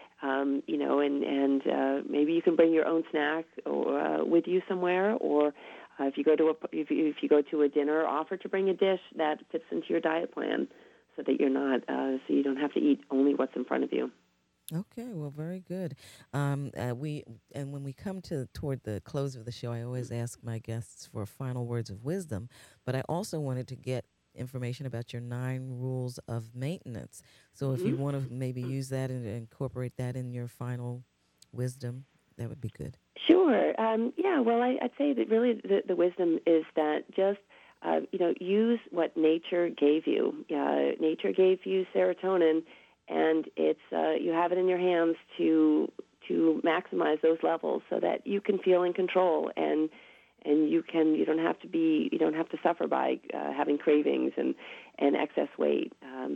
Um, you know, and and uh, maybe you can bring your own snack or, uh, with you somewhere, or uh, if you go to a if you, if you go to a dinner, offer to bring a dish that fits into your diet plan, so that you're not uh, so you don't have to eat only what's in front of you. Okay, well, very good. Um, uh, we and when we come to toward the close of the show, I always ask my guests for final words of wisdom. But I also wanted to get information about your nine rules of maintenance. So, mm-hmm. if you want to maybe use that and incorporate that in your final wisdom, that would be good. Sure. Um, yeah. Well, I, I'd say that really the, the wisdom is that just uh, you know use what nature gave you. Uh, nature gave you serotonin. And it's uh, you have it in your hands to to maximize those levels so that you can feel in control and and you can you don't have to be you don't have to suffer by uh, having cravings and, and excess weight. Um,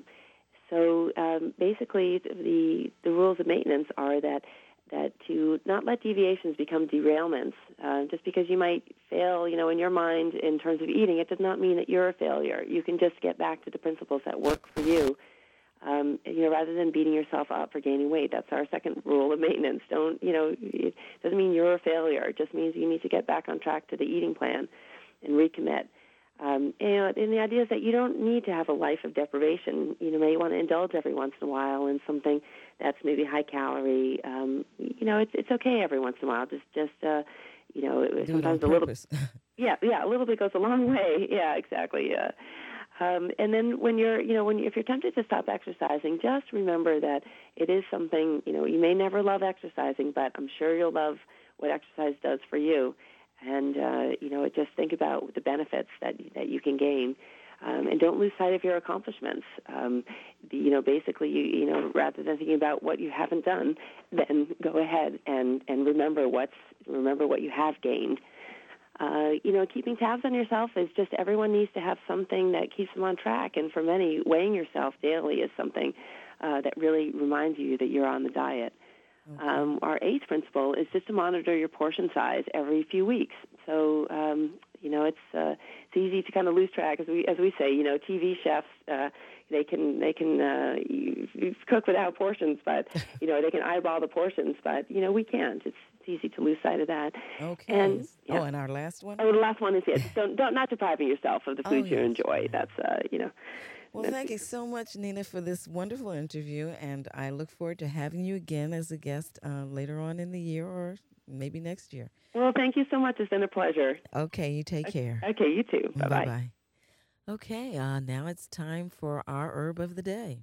so um, basically, the the rules of maintenance are that that to not let deviations become derailments. Uh, just because you might fail, you know, in your mind in terms of eating, it does not mean that you're a failure. You can just get back to the principles that work for you. Um, you know, rather than beating yourself up for gaining weight. That's our second rule of maintenance. Don't, you know, it doesn't mean you're a failure. It just means you need to get back on track to the eating plan and recommit. Um, you know, and the idea is that you don't need to have a life of deprivation. You know, may want to indulge every once in a while in something that's maybe high calorie. Um, you know, it's it's okay every once in a while. Just, just uh, you know, Do sometimes it on a little. purpose. yeah, yeah, a little bit goes a long way. Yeah, exactly. Yeah. Um, and then when you're, you know, when you, if you're tempted to stop exercising, just remember that it is something, you know, you may never love exercising, but I'm sure you'll love what exercise does for you. And, uh, you know, just think about the benefits that that you can gain. Um, and don't lose sight of your accomplishments. Um, the, you know, basically, you, you know, rather than thinking about what you haven't done, then go ahead and, and remember what's remember what you have gained. Uh, you know, keeping tabs on yourself is just everyone needs to have something that keeps them on track. And for many, weighing yourself daily is something uh, that really reminds you that you're on the diet. Okay. Um, our eighth principle is just to monitor your portion size every few weeks. So, um, you know, it's uh, it's easy to kind of lose track, as we as we say. You know, T V chefs uh, they can they can uh, you, you cook without portions, but you know they can eyeball the portions, but you know we can't. It's easy to lose sight of that. Okay. And, yeah. Oh, and our last one? Oh, the last one is yes. Don't don't not depriving yourself of the food oh, you yes. enjoy. That's uh, you know. Well, thank you so much, Nina, for this wonderful interview, and I look forward to having you again as a guest uh, later on in the year or maybe next year. Well, thank you so much. It's been a pleasure. Okay, you take care. Okay, you too. Bye bye. Bye. Okay, uh, now it's time for our herb of the day.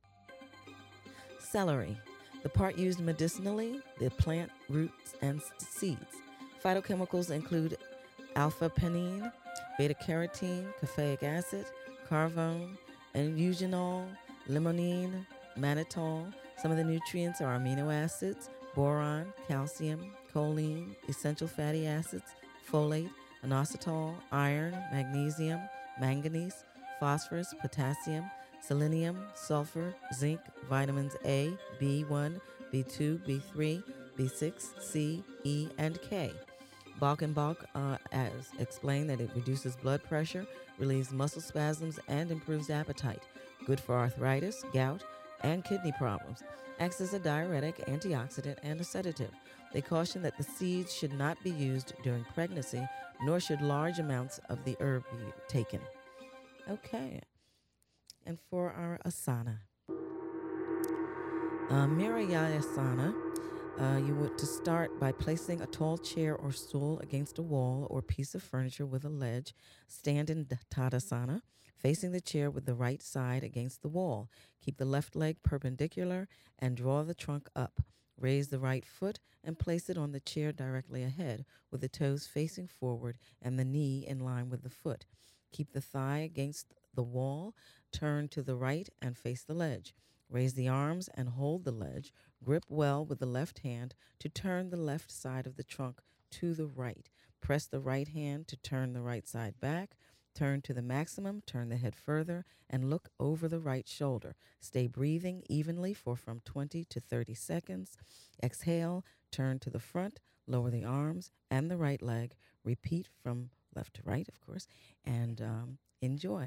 Celery. The part used medicinally, the plant roots and seeds. Phytochemicals include alpha-pinene, beta-carotene, caffeic acid, carvone, and eugenol, limonene, mannitol. Some of the nutrients are amino acids, boron, calcium, choline, essential fatty acids, folate, inositol, iron, magnesium, manganese, phosphorus, potassium, selenium, sulfur, zinc, vitamins A, B one, B two, B three, B six, C, E, and K. Balk and Balk uh, as explained that it reduces blood pressure, relieves muscle spasms, and improves appetite. Good for arthritis, gout, and kidney problems. Acts as a diuretic, antioxidant, and a sedative. They caution that the seeds should not be used during pregnancy, nor should large amounts of the herb be taken. Okay. And for our asana. Uh, Mirayasana. Uh, you want to start by placing a tall chair or stool against a wall or piece of furniture with a ledge. Stand in Tadasana, facing the chair with the right side against the wall. Keep the left leg perpendicular and draw the trunk up. Raise the right foot and place it on the chair directly ahead, with the toes facing forward and the knee in line with the foot. Keep the thigh against the wall, turn to the right and face the ledge. Raise the arms and hold the ledge. Grip well with the left hand to turn the left side of the trunk to the right. Press the right hand to turn the right side back. Turn to the maximum, turn the head further, and look over the right shoulder. Stay breathing evenly for from twenty to thirty seconds. Exhale, turn to the front, lower the arms and the right leg. Repeat from left to right, of course, and um, enjoy.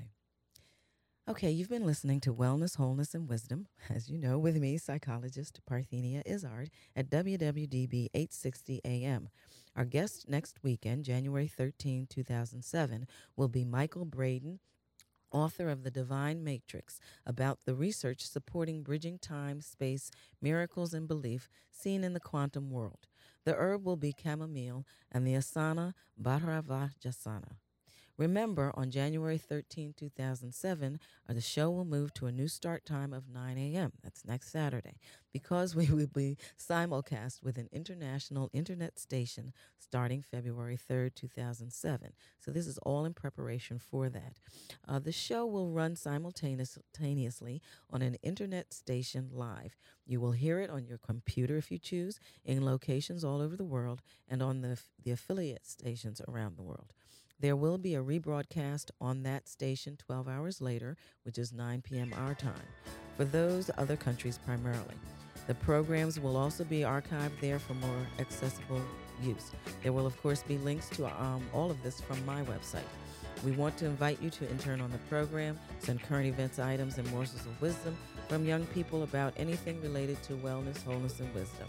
Okay, you've been listening to Wellness, Wholeness, and Wisdom, as you know, with me, psychologist Parthenia Izzard at W W D B eight sixty A M. Our guest next weekend, January thirteenth, two thousand seven, will be Michael Braden, author of The Divine Matrix, about the research supporting bridging time, space, miracles, and belief seen in the quantum world. The herb will be chamomile, and the asana Bharadvajasana. Remember, on January thirteenth, two thousand seven, uh, the show will move to a new start time of nine a.m. That's next Saturday, because we will be simulcast with an international internet station starting February third, two thousand seven. So this is all in preparation for that. Uh, the show will run simultaneously on an internet station live. You will hear it on your computer if you choose, in locations all over the world, and on the, the affiliate stations around the world. There will be a rebroadcast on that station twelve hours later, which is nine p.m. our time, for those other countries primarily. The programs will also be archived there for more accessible use. There will, of course, be links to um, all of this from my website. We want to invite you to intern on the program, send current events items and morsels of wisdom from young people about anything related to wellness, wholeness, and wisdom.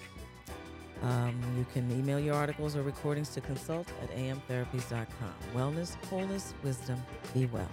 Um, you can email your articles or recordings to consult at a m therapies dot com. Wellness, wholeness, wisdom, be well.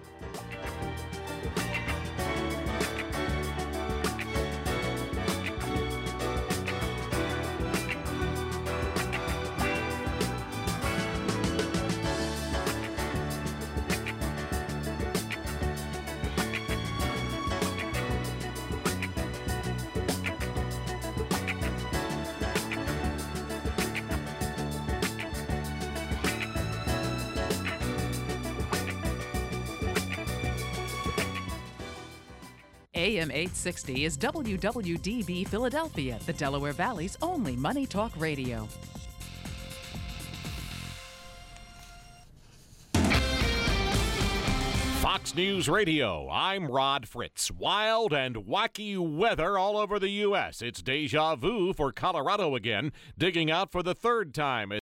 A M eight sixty is W W D B Philadelphia, the Delaware Valley's only Money Talk radio. Fox News Radio, I'm Rod Fritz. Wild and wacky weather all over the U S It's deja vu for Colorado again, digging out for the third time as